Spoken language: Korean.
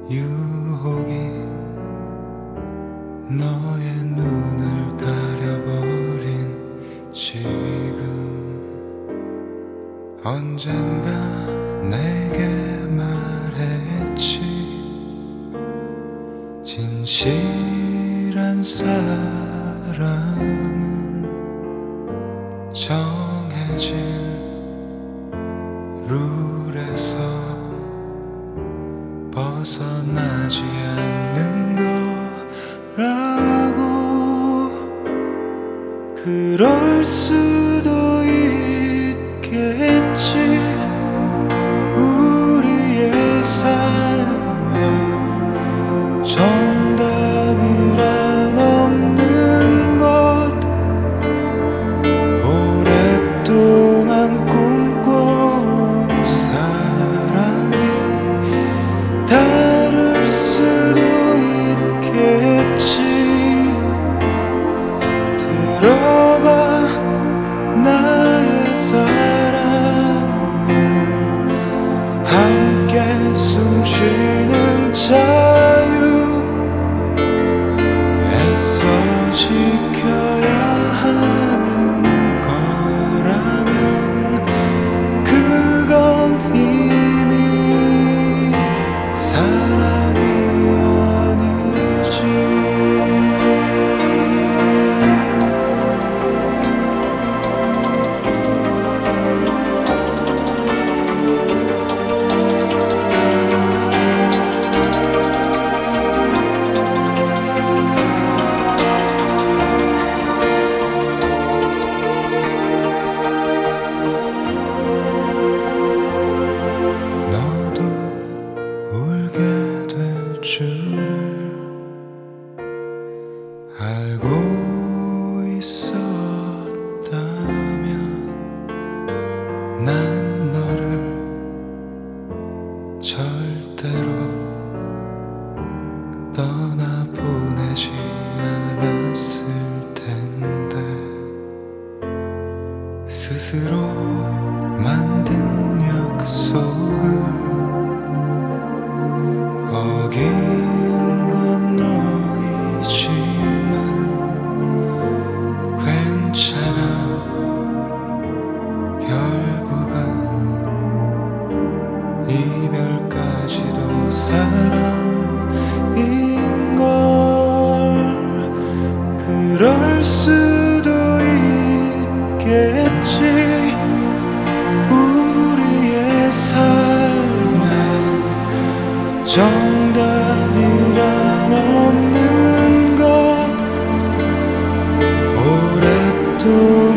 유혹이 너의 눈을 가려버린 지금 언젠가 내게 말했지 진실한 사랑은 정해진 룰에서 벗어나지 않는 거라고 그럴 수도 있겠지 우리의 삶에 정답이란 없는 것 오랫동안 꿈꿔온 사랑이 다를 수도 있겠지 들어봐 나의 사랑은 함께 숨쉬는 자유 애써 지켜야 하는 거라면 그건 이미 사랑이 아니지 너도 울게 될 줄을 알고 있었다면 난 너를 절대로 떠나보내지 않았을 텐데 스스로 만든 약속을 어긴 건 너이지만 괜찮아 결국은 이별까지도 사랑인걸 그럴 수도 있겠지 우리의 삶에 정답이란 없는 것 오랫동안